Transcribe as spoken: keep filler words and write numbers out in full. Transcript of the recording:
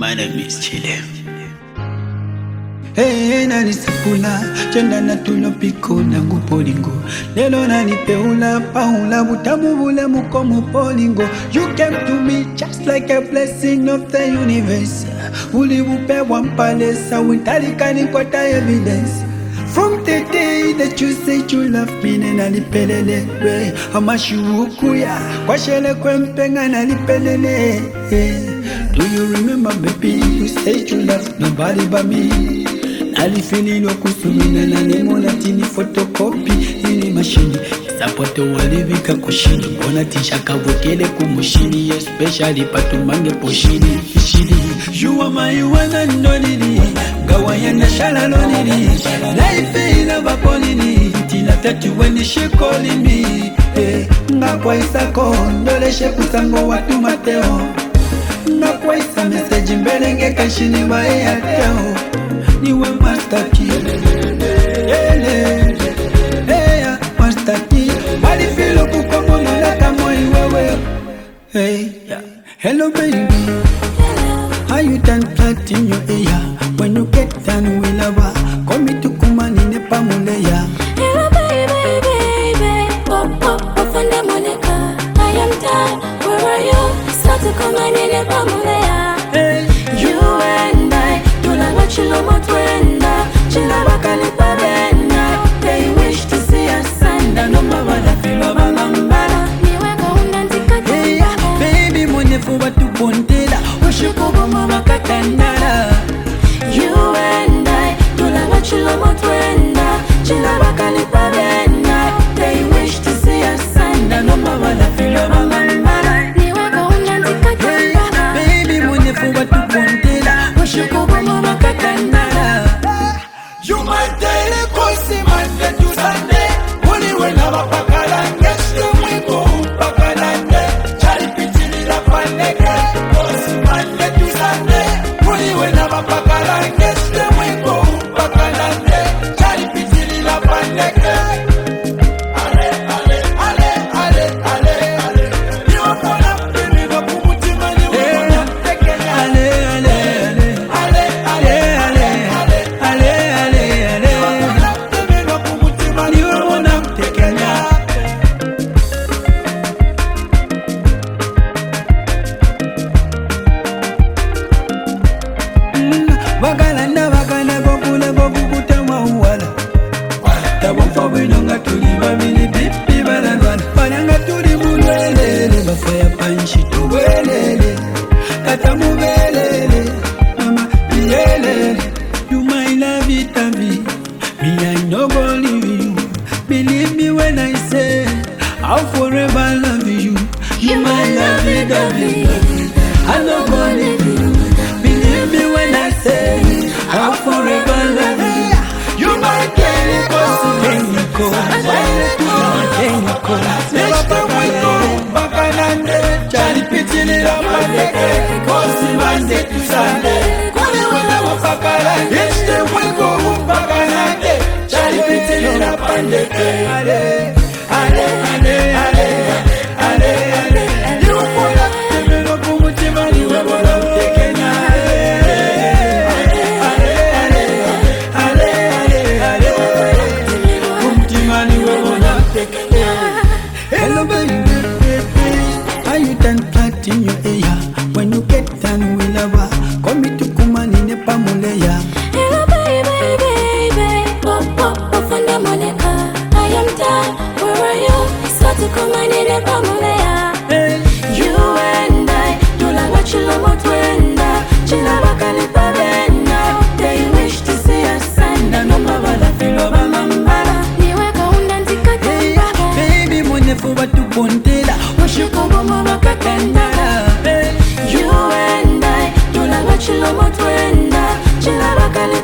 My name is Chile. Hey, nani sapula, chenda na tulopiko nangu polingo. Lelo nani peula, paula, butamu bule mukomo polingo. You came to me just like a blessing of the universe. Uli upe wampalesa, wintalikani kwata evidence. From the day that you said you love me, nani pelele we. Amashukuya, kwa shele kwempenga nani pelele. Do you remember, baby, you said you love nobody but me. Alifini no kusumina na nemona tini photocopy ini machine sapoto walivika kushini bona tishaka vokele kumushini especially patumange poshini fishini. You are my one and only gawaya na shala lonely life ina vaponini tina tatu when she calling me eh ngakwa isako ndole shekusango watu mateo ngakwa isa message mbelenge kashini wa airtel. You were master key, hey, master key. Body feel up, come on, like I'm on way. Hey, hello baby, how you done flat in your ear? When you get done, we love her. Call me to come on in the pamuleya. Hello baby, baby, pop pop pop on the Monica. I am done. Where are you? Start to come on in the pamuleya. Hey, you and I. Chilo motwenda, chila bakali pabena. They wish to see us and I know my wada filo bangambala. Niweka unantika hey, baby, mwenefu watu bondela. Ushukubu mama katandala. You and I, tulanga chilo motwenda, chila bakali pabena. They wish to see us and I know my wada filo bangambala. Niweka unantika hey, baby, mwenefu watu bondela. Ushukubu mama You might tell a cosi Monday to Sunday. Only when I'm a pakalanga, still we go pakalanga. Charlie pitching it up on the ground. Cosi Monday to Sunday. Only when I'm a pakalanga, still we go pakalanga. Charlie pitching it up on the ground. Ale, ale, ale, ale, ale, ale. You are gonna be me, but Pumuti money, we're gonna take it. Ale, ale, ale, ale, ale, ale, ale. Bagalanda bagana bokule bokukuta mawala. Tabonfa winonga tuli babili bipi balandwana. Bananga tuli bulwelele bafaya panshi tubelele. Tata mubelele mama biyelele. You my love it and me. Me I no go leave you. Believe me when I say I'll forever love you. You my love it and me. I no go leave you. Believe me when I say I'll forever love you. You might get it, but Teniko, Teniko, never go back. Charlie pitching it up on the cake. Cosi Monday to Sunday. Only when I'm a pakalanga. It's the way go back. Charlie pitching it up on the cake. Ale, ale, ale, ale, ale, ale. You for that, you know, Pumuti money, we're gonna take it. hello baby, how you done flat in your ear? When you get done, we love her. Call me to come on in the pamuleya. hello baby, baby, pop pop pop on the Monica. I am done. Where are you? Start to come on in the pamuleya. Hey, you and I, tulanga chilo motwenda, chila bakali pabena. They wish to see us and I know my wada filo bangambala. Niweka unantika hey, tamba. baby, mwenefu watu bondela. Ushukubu mama katandala. Hey, You and I, tulanga chilo motwenda, chila bakali